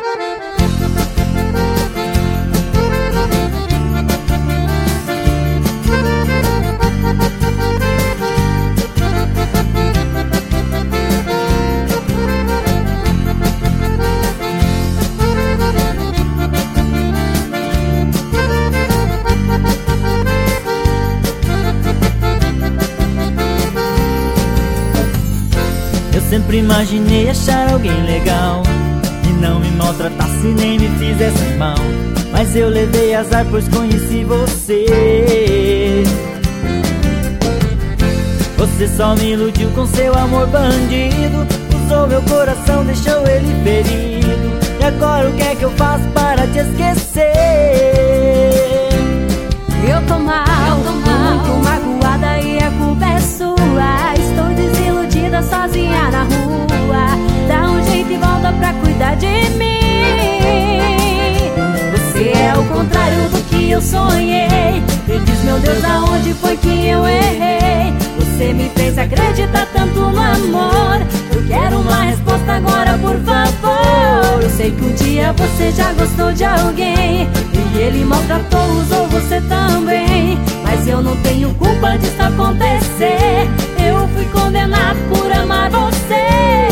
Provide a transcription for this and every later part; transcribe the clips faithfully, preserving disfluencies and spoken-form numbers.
Sempre imaginei achar alguém legal que não me maltratasse nem me fizesse mal, mas eu levei azar pois conheci você. Você só me iludiu com seu amor bandido, usou meu coração, deixou ele ferido. E agora o que é que eu faço para te esquecer? Eu tô mal, eu tô mal, muito magoada e a culpa é sua. Estou desiludida sozinha na rua. Dá um jeito e volta pra cuidar de mim. Você é o contrário do que eu sonhei. Me diz, meu Deus, aonde foi que eu errei? Você me fez acreditar tanto no amor. Eu quero uma resposta agora, por favor. Eu sei que um dia você já gostou de alguém e ele maltratou, usou você também. Mas eu não tenho culpa disso acontecer. Eu fui condenado por amar você.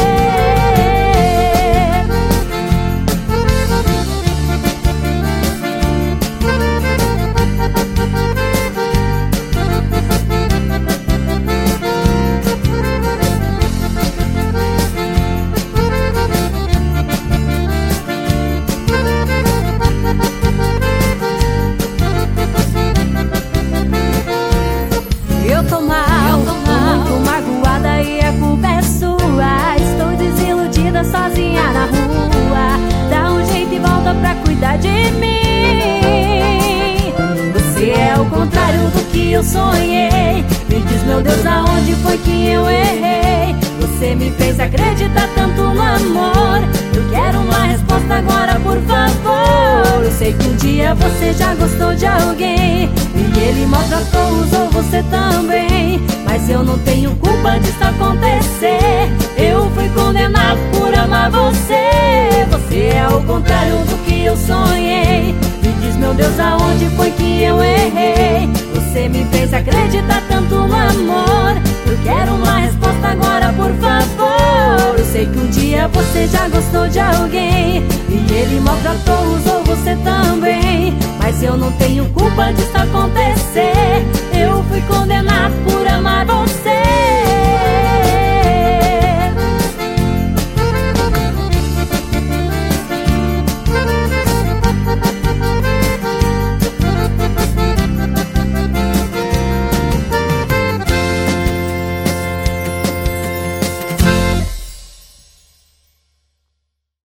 Eu tô mal, eu tô mal, muito magoada e a culpa é sua. Estou desiludida sozinha na rua. Dá um jeito e volta pra cuidar de mim. Você é o contrário do que eu sonhei. Me diz, meu Deus, aonde foi que eu errei? Você me fez acreditar tanto no amor. Eu quero uma resposta agora, por favor. Eu sei que um dia você já gostou de alguém e ele maltratou, usou você também. Mas eu não tenho culpa disso acontecer. Eu fui condenado por amar você. Você é o contrário do que eu sonhei. Me diz, meu Deus, aonde foi que eu errei? Você me fez acreditar tanto no amor. Eu quero uma resposta agora, por favor. Eu sei que um dia você já gostou de alguém e ele maltratou, usou você também. Mas eu não tenho culpa disso acontecer. Eu fui condenado por amar você.